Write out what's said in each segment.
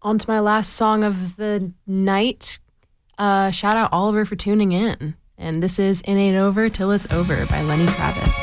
On to my last song of the night. Shout out Oliver for tuning in. And this is It Ain't Over Till It's Over by Lenny Kravitz.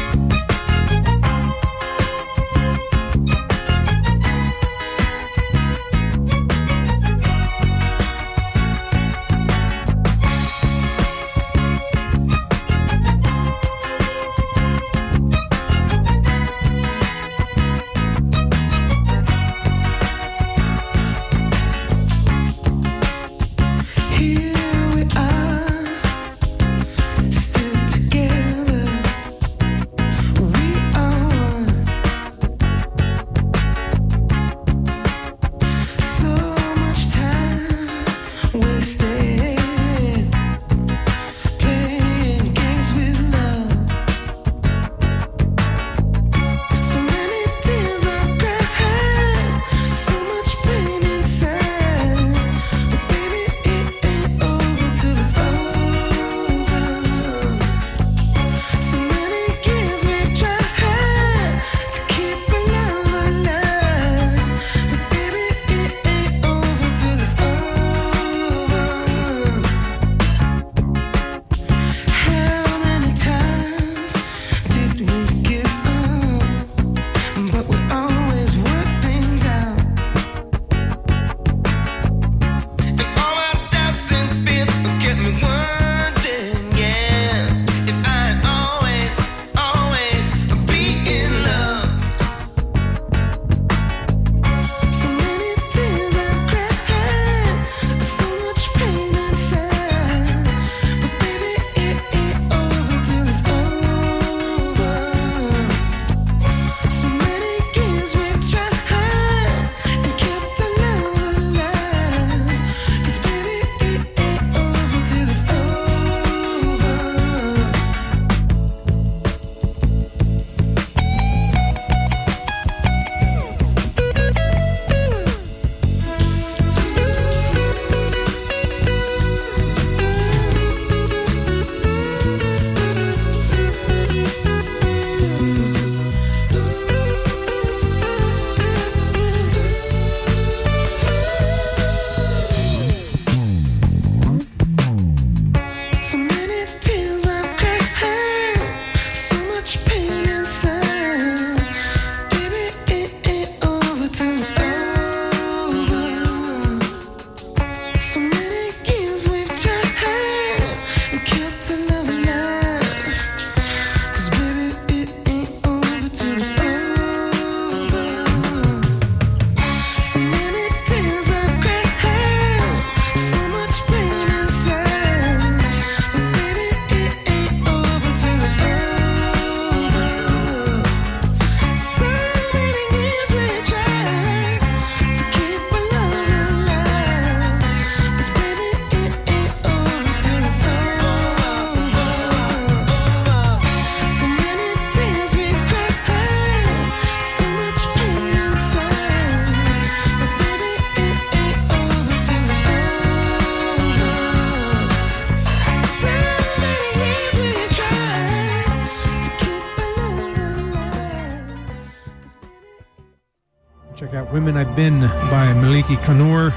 Check out Women I've Been by Maliki Kanor,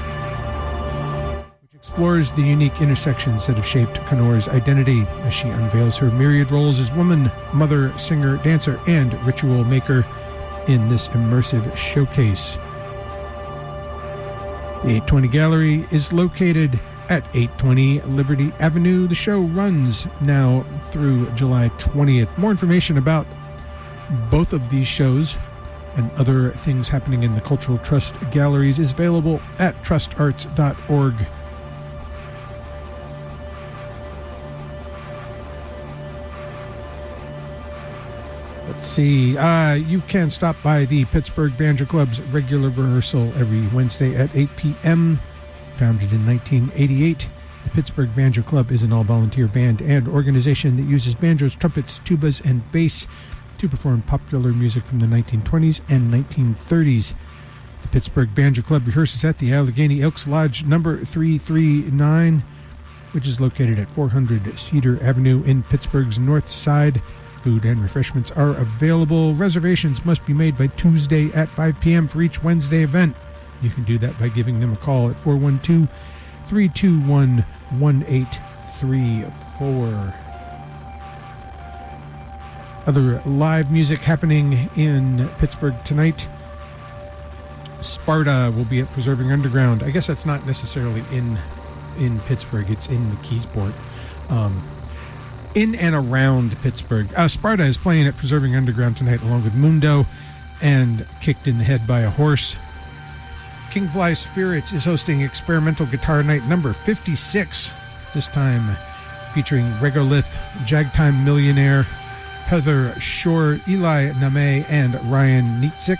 which explores the unique intersections that have shaped Kanor's identity as she unveils her myriad roles as woman, mother, singer, dancer, and ritual maker in this immersive showcase. The 820 Gallery is located at 820 Liberty Avenue. The show runs now through July 20th. More information about both of these shows and other things happening in the Cultural Trust galleries is available at trustarts.org. Let's see. You can stop by the Pittsburgh Banjo Club's regular rehearsal every Wednesday at 8 p.m. Founded in 1988, the Pittsburgh Banjo Club is an all-volunteer band and organization that uses banjos, trumpets, tubas, and bass to perform popular music from the 1920s and 1930s. The Pittsburgh Banjo Club rehearses at the Allegheny Elks Lodge number 339, which is located at 400 Cedar Avenue in Pittsburgh's north side. Food and refreshments are available. Reservations must be made by Tuesday at 5 p.m. for each Wednesday event. You can do that by giving them a call at 412-321-1834. Other live music happening in Pittsburgh tonight. Sparta will be at Preserving Underground. I guess that's not necessarily in Pittsburgh. It's in McKeesport. In and around Pittsburgh. Sparta is playing at Preserving Underground tonight along with Mundo and Kicked in the Head by a Horse. Kingfly Spirits is hosting Experimental Guitar Night number 56. This time featuring Regolith, Jagtime Millionaire, Heather Shore, Eli Name, and Ryan Nietzik.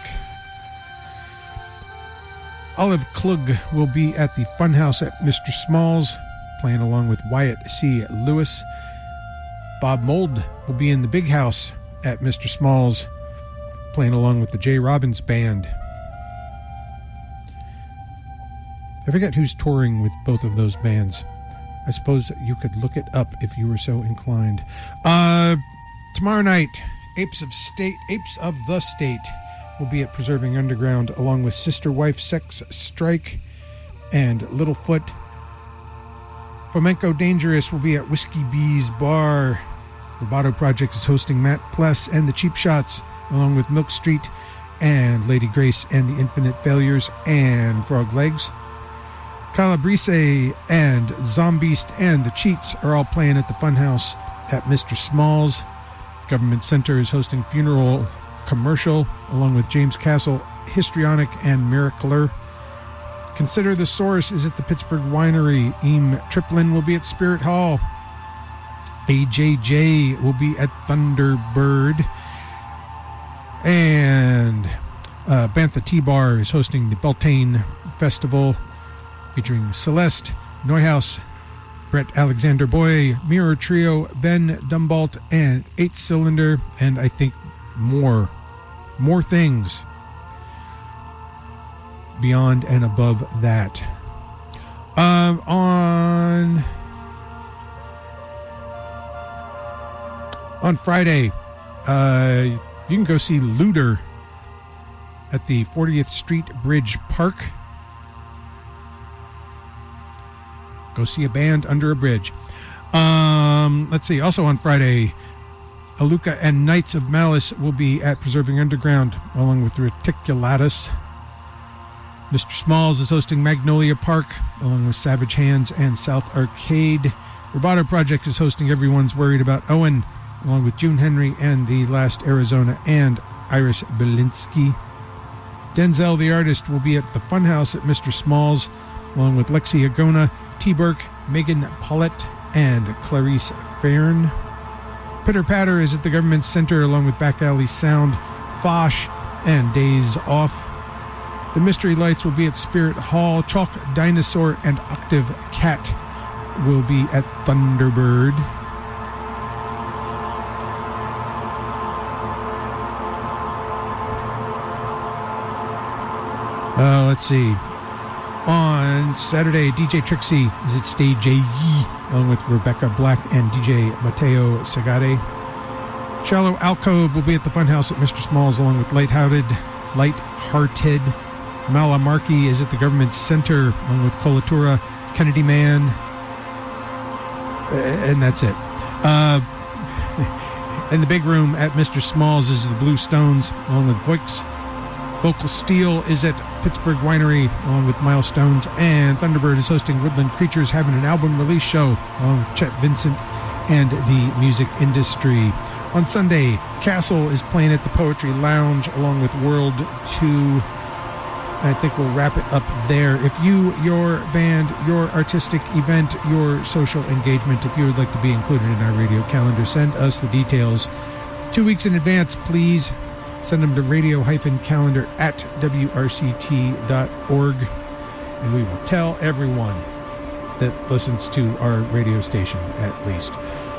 Olive Klug will be at the Funhouse at Mr. Smalls, playing along with Wyatt C. Lewis. Bob Mould will be in the Big House at Mr. Smalls, playing along with the J. Robbins Band. I forget who's touring with both of those bands. I suppose you could look it up if you were so inclined. Tomorrow night, Apes of the State will be at Preserving Underground along with Sister Wife Sex Strike and Littlefoot. Flamenco Dangerous will be at Whiskey Bee's Bar. Roboto Project is hosting Matt Pless and the Cheap Shots along with Milk Street and Lady Grace and the Infinite Failures and Frog Legs. Calabrese and Zombeast and the Cheats are all playing at the Funhouse at Mr. Smalls. Government Center is hosting Funeral Commercial along with James Castle, Histrionic, and Miracler. Consider the Source is at the Pittsburgh Winery. Eam Triplin will be at Spirit Hall. AJJ will be at Thunderbird. And Bantha T-Bar is hosting the Beltane Festival featuring Celeste, Neuhaus, Brett Alexander Boy, Mirror Trio, Ben Dumbalt, and 8 Cylinder, and I think more things beyond and above that. On Friday, you can go see Luder at the 40th Street Bridge Park. Go see a band under a bridge. Let's see. Also on Friday, Aluka and Knights of Malice will be at Preserving Underground along with Reticulatus. Mr. Smalls is hosting Magnolia Park along with Savage Hands and South Arcade. Roboto Project is hosting Everyone's Worried About Owen along with June Henry and The Last Arizona and Iris Belinsky. Denzel the Artist will be at the Funhouse at Mr. Smalls along with Lexi Agona, T. Burke, Megan Paulette, and Clarice Farron. Pitter Patter is at the Government Center along with Back Alley Sound, Fosh, and Days Off. The Mystery Lights will be at Spirit Hall. Chalk Dinosaur and Octave Cat will be at Thunderbird. Let's see. On Saturday, DJ Trixie is at Stage A along with Rebecca Black and DJ Mateo Segade. Shallow Alcove will be at the Funhouse at Mr. Smalls along with Lighthearted. Malamarki is at the Government Center along with Colatura, Kennedy Man, and that's it. In the big room at Mr. Smalls is the Blue Stones along with Voix. Vocal Steel is at Pittsburgh Winery along with Milestones, and Thunderbird is hosting Woodland Creatures having an album release show along with Chet Vincent and the music industry. On Sunday, Castle is playing at the Poetry Lounge along with World 2. I think we'll wrap it up there. If you, your band, your artistic event, your social engagement, if you would like to be included in our radio calendar, send us the details 2 weeks in advance, please. Send them to radio-calendar@wrct.org, and we will tell everyone that listens to our radio station, at least.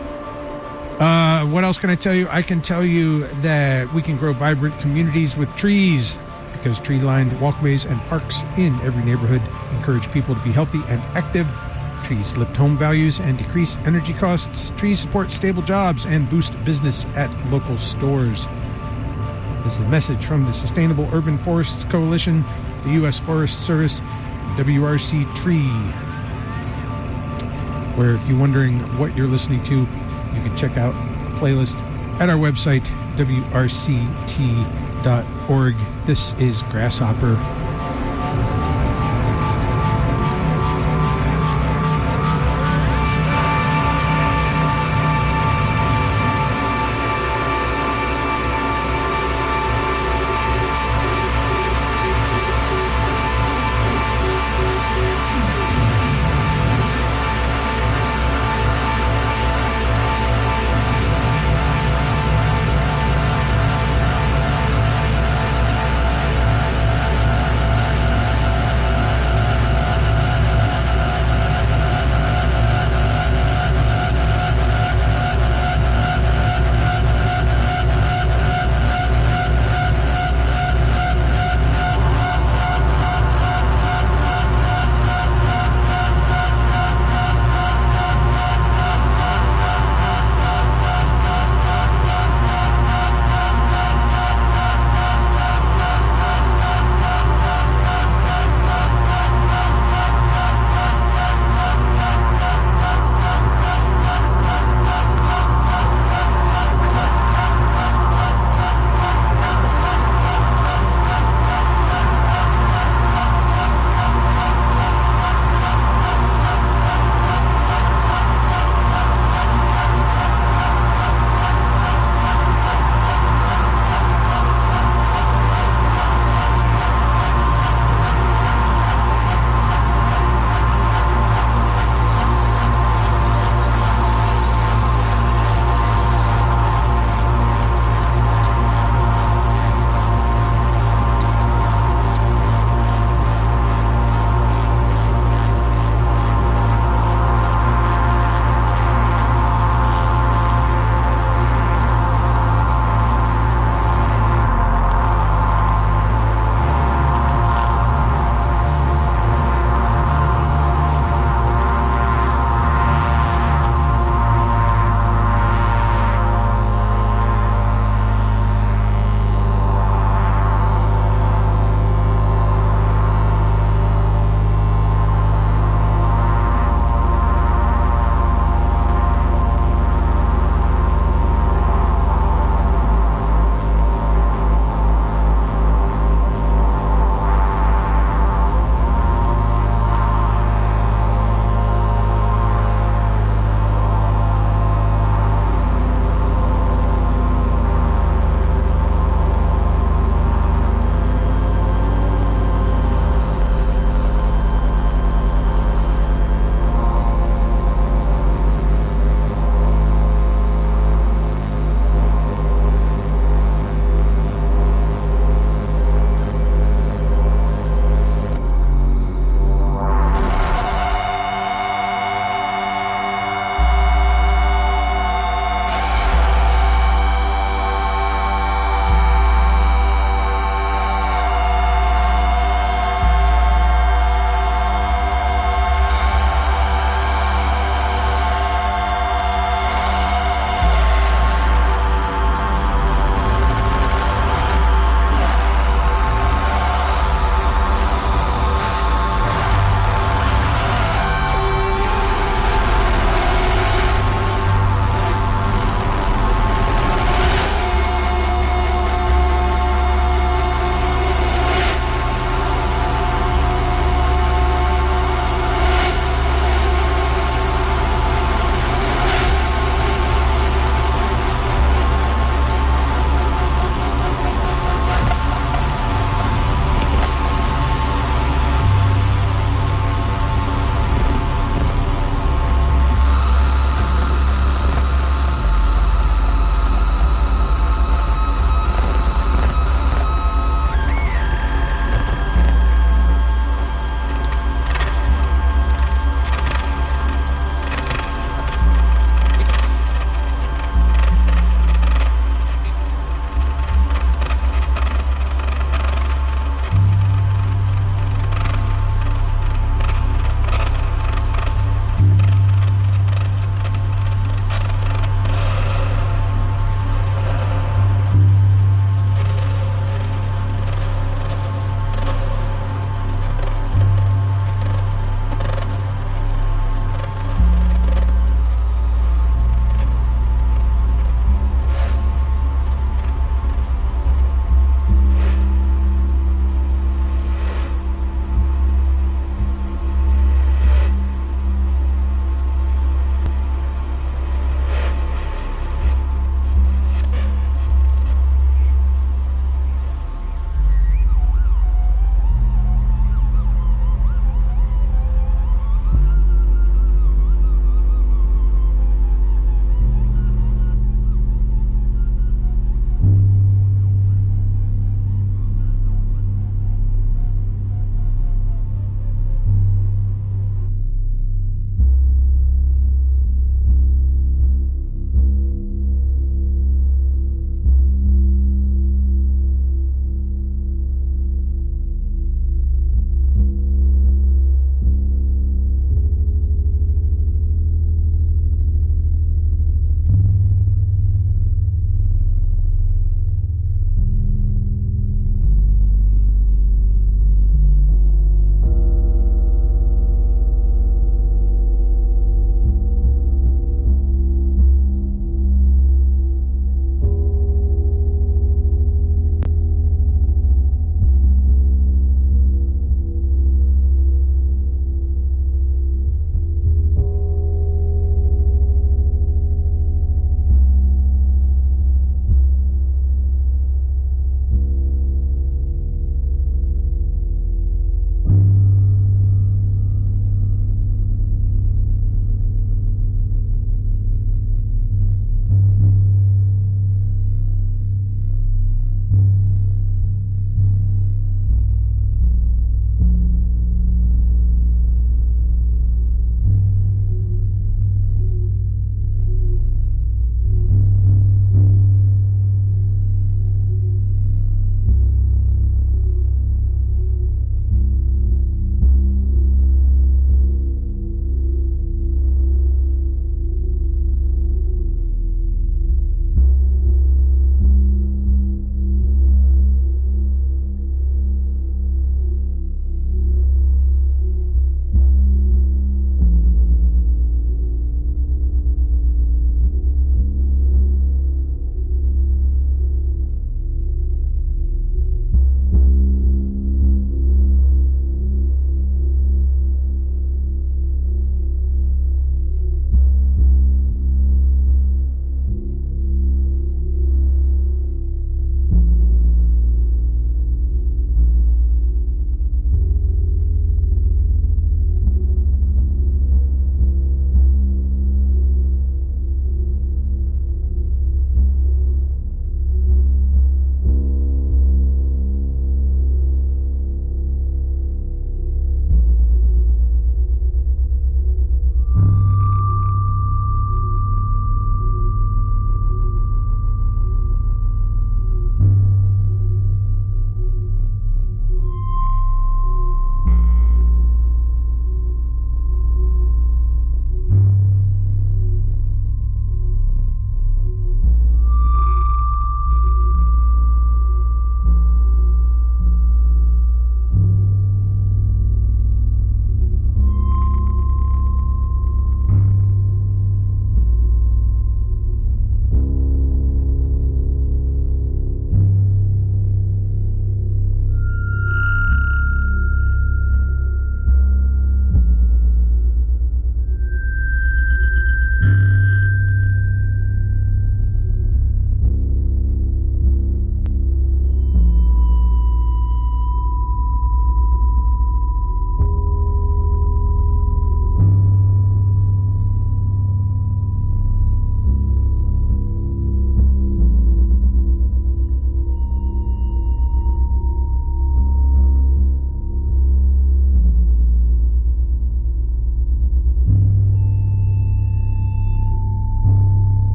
What else can I tell you? I can tell you that we can grow vibrant communities with trees, because tree-lined walkways and parks in every neighborhood encourage people to be healthy and active. Trees lift home values and decrease energy costs. Trees support stable jobs and boost business at local stores. This is a message from the Sustainable Urban Forests Coalition. the U.S. Forest Service, WRC Tree, where if you're wondering what you're listening to, you can check out a playlist at our website, wrct.org. This is Grasshopper.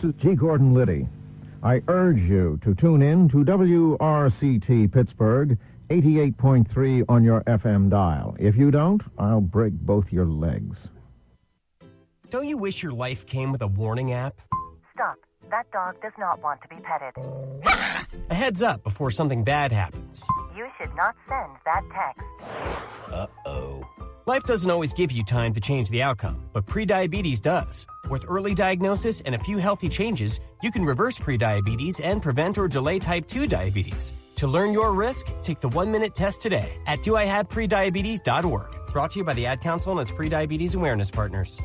is G. Gordon Liddy. I urge you to tune in to WRCT Pittsburgh, 88.3 on your FM dial. If you don't, I'll break both your legs. Don't you wish your life came with a warning app? Stop. That dog does not want to be petted. A heads up before something bad happens. You should not send that text. Uh-oh. Life doesn't always give you time to change the outcome, but prediabetes does. With early diagnosis and a few healthy changes, you can reverse prediabetes and prevent or delay type 2 diabetes. To learn your risk, take the 1-minute test today at doihaveprediabetes.org. Brought to you by the Ad Council and its prediabetes awareness partners.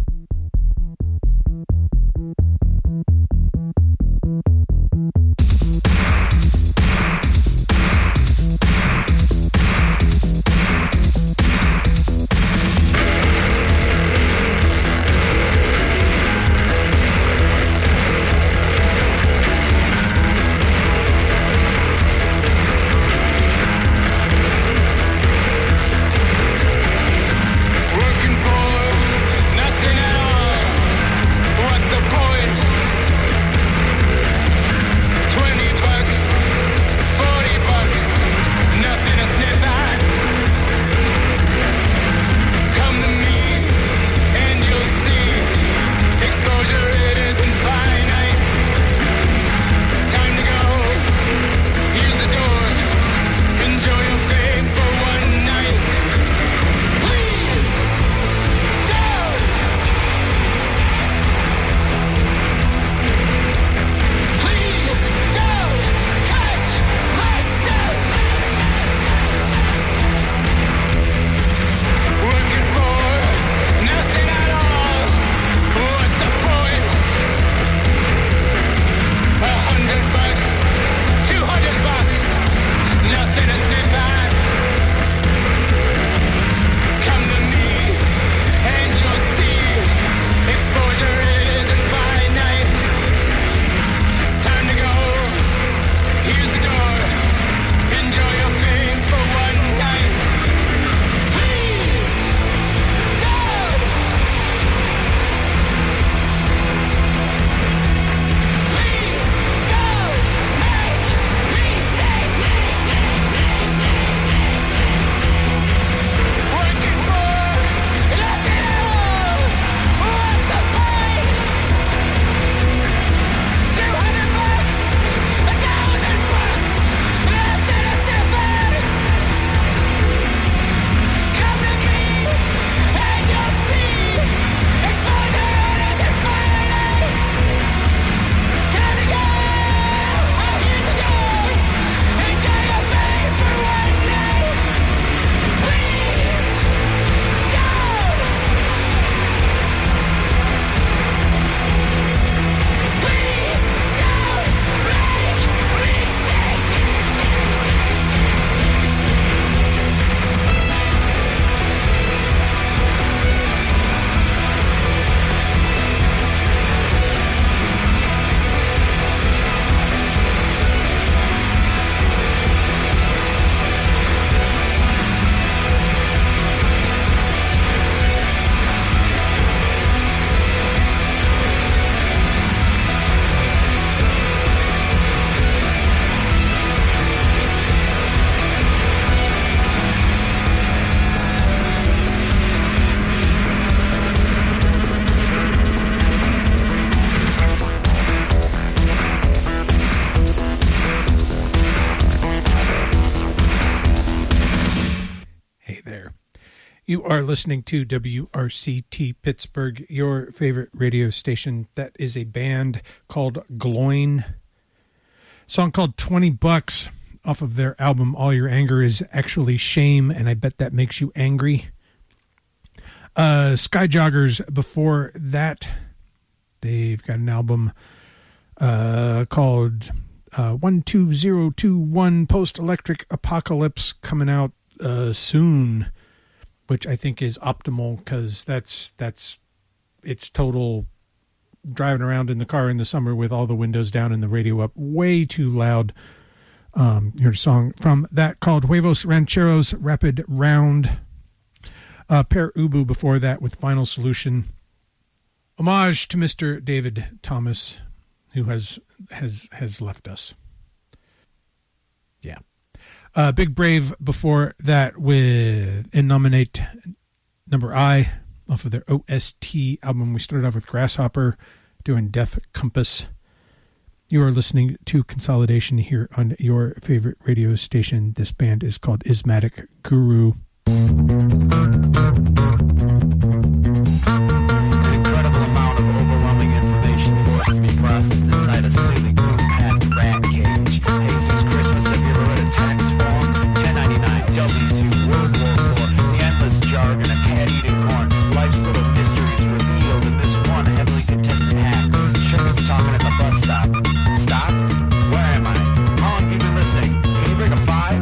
You are listening to WRCT Pittsburgh, your favorite radio station. That is a band called Gloin. Song called 20 Bucks off of their album All Your Anger Is Actually Shame, and I bet that makes you angry. Skyjoggers before that, they've got an album called 12021 Post-Electric Apocalypse coming out soon, which I think is optimal because that's it's total driving around in the car in the summer with all the windows down and the radio up way too loud. Here's a song from that called Huevos Rancheros Rapid Round. Per Ubu before that with Final Solution. Homage to Mr. David Thomas, who has left us. Yeah. Big Brave before that with In Nominate Number I off of their OST album. We started off with Grasshopper doing Death Compass. You are listening to Consolidation here on your favorite radio station. This band is called Ismatic Guru. An incredible amount of overwhelming information forced to be processed inside a sealing room-packed rat cage. Jesus Christmas, have you ever read a tax form? 1099, W2, World War IV, the endless jargon of cat-eating corn. Life's little mysteries revealed in this one heavily contested hack. Sugar's talking at the bus stop. Stop? Where am I? How long have you been listening? Can you bring a 5?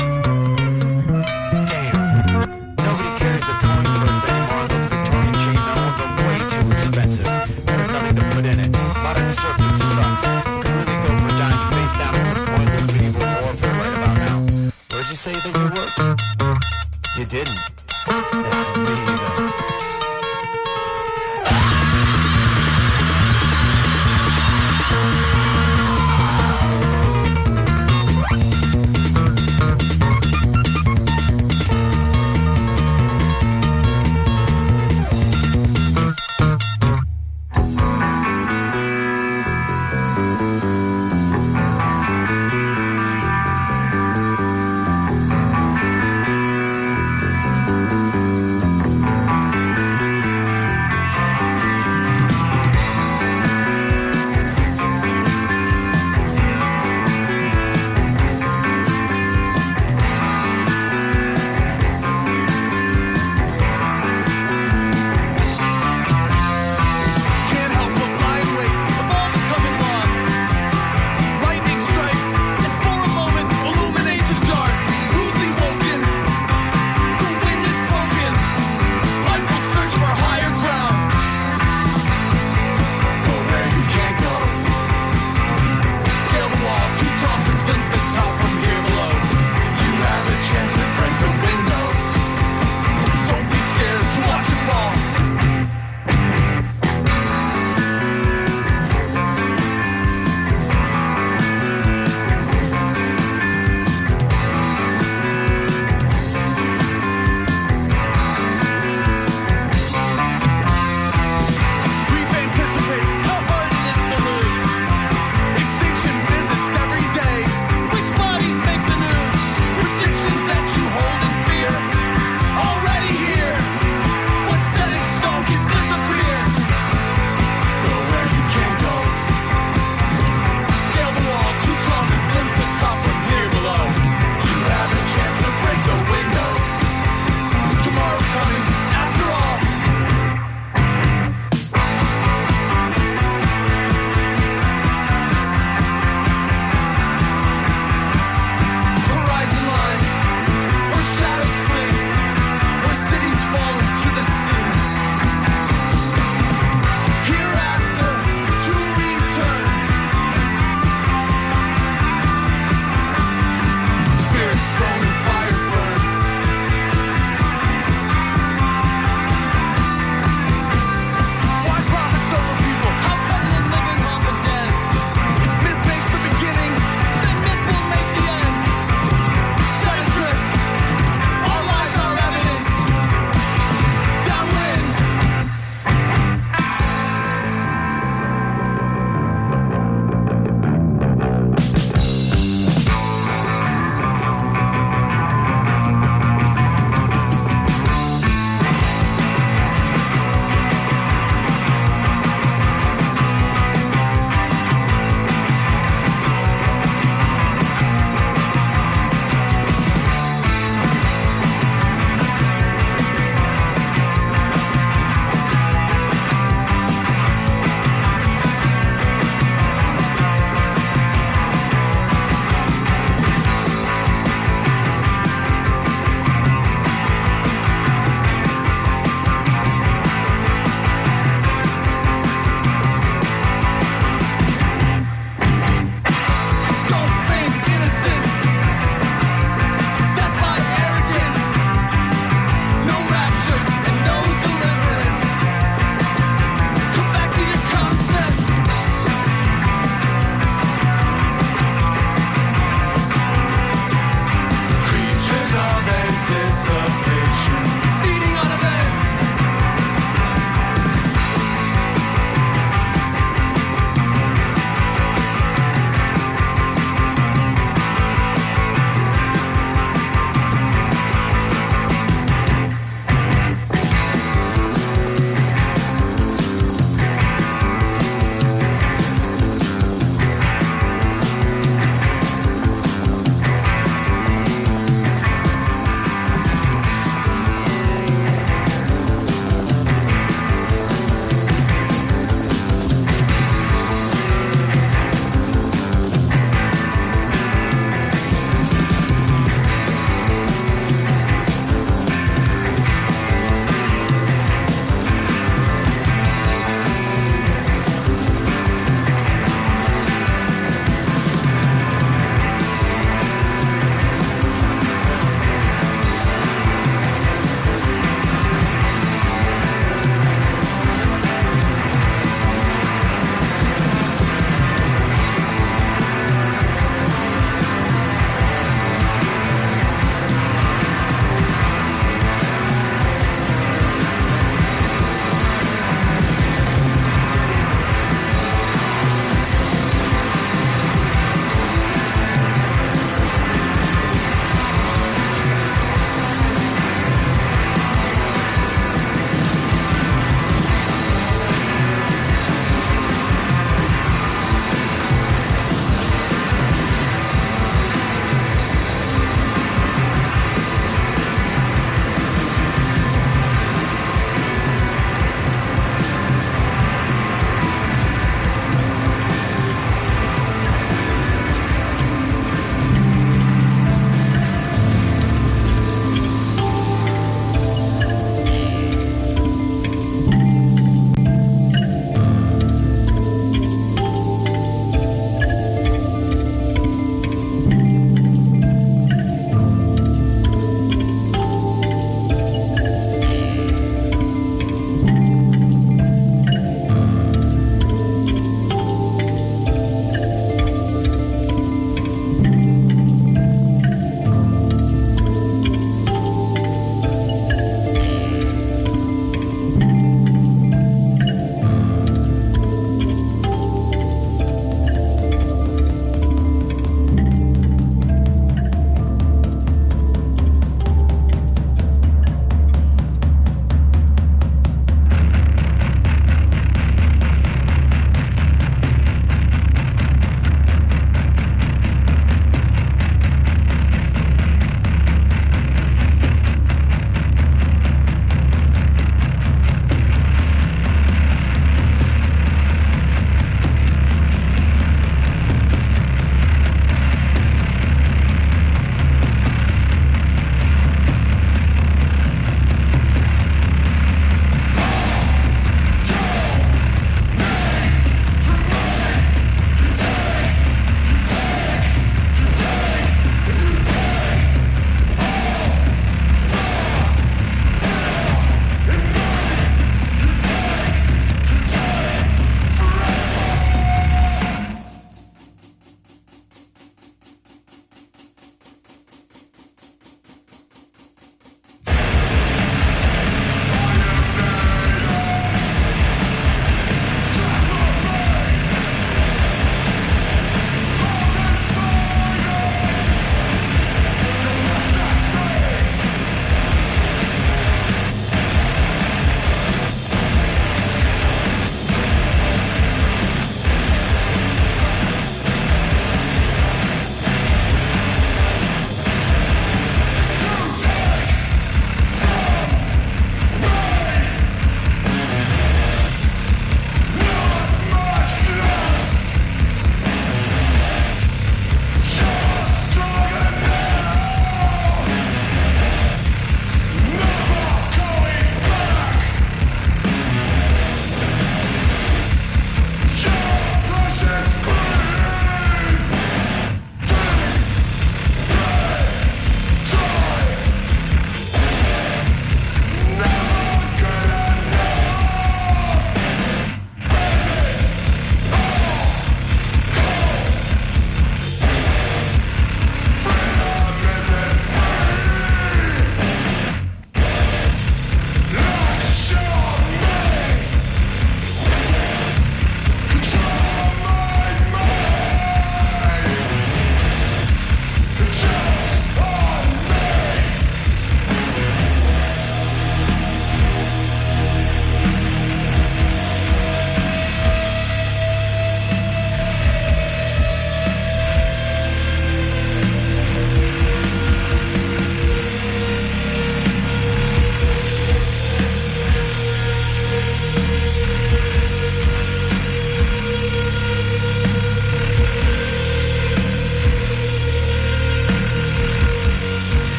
Nobody carries a coin purse anymore. Those Victorian chain medals are way too expensive. There's nothing to put in it. Modern serfdom sucks. Could really go for dying face down in some pointless medieval warfare right about now. Where'd you say that you worked? You didn't. Me either.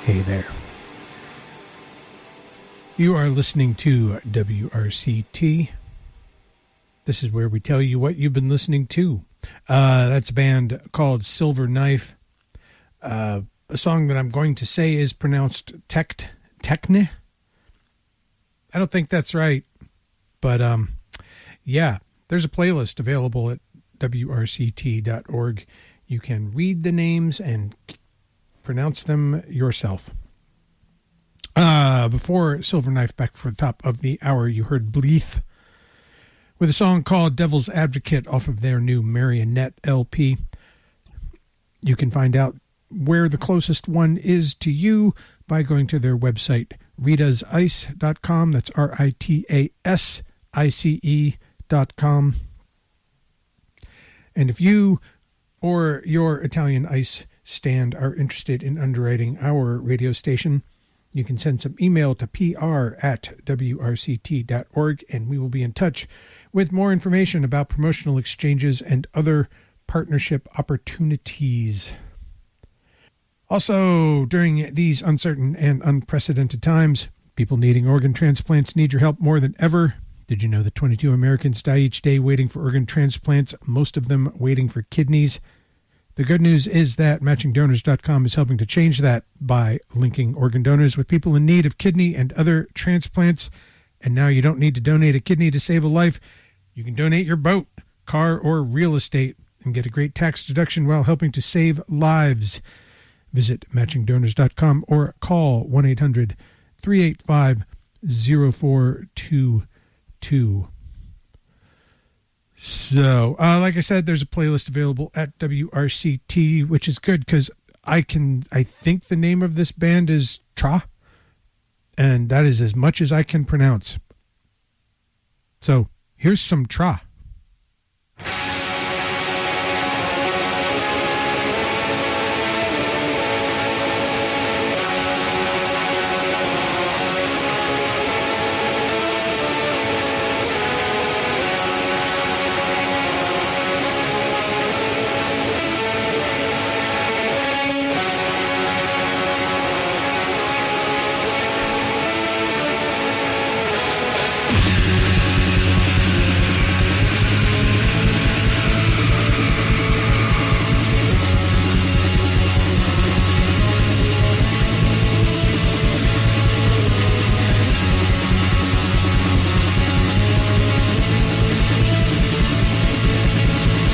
Hey there. You are listening to WRCT. This is where we tell you what you've been listening to. That's a band called Silver Knife. A song that I'm going to say is pronounced Techne. I don't think that's right. But yeah, there's a playlist available at WRCT.org. You can read the names and pronounce them yourself. Before Silver Knife, back for the top of the hour, you heard Bleeth with a song called Devil's Advocate off of their new Marionette LP. You can find out where the closest one is to you by going to their website, ritasice.com. That's RITASICE.com. And if you or your Italian ice stand are interested in underwriting our radio station, you can send some email to pr@wrct.org, and we will be in touch with more information about promotional exchanges and other partnership opportunities. Also, during these uncertain and unprecedented times, people needing organ transplants need your help more than ever. Did you know that 22 Americans die each day waiting for organ transplants, most of them waiting for kidneys? The good news is that MatchingDonors.com is helping to change that by linking organ donors with people in need of kidney and other transplants. And now you don't need to donate a kidney to save a life. You can donate your boat, car, or real estate and get a great tax deduction while helping to save lives. Visit MatchingDonors.com or call 1-800-385-0422. So, like I said, there's a playlist available at WRCT, which is good because I think the name of this band is Tra, and that is as much as I can pronounce. So, here's some Tra.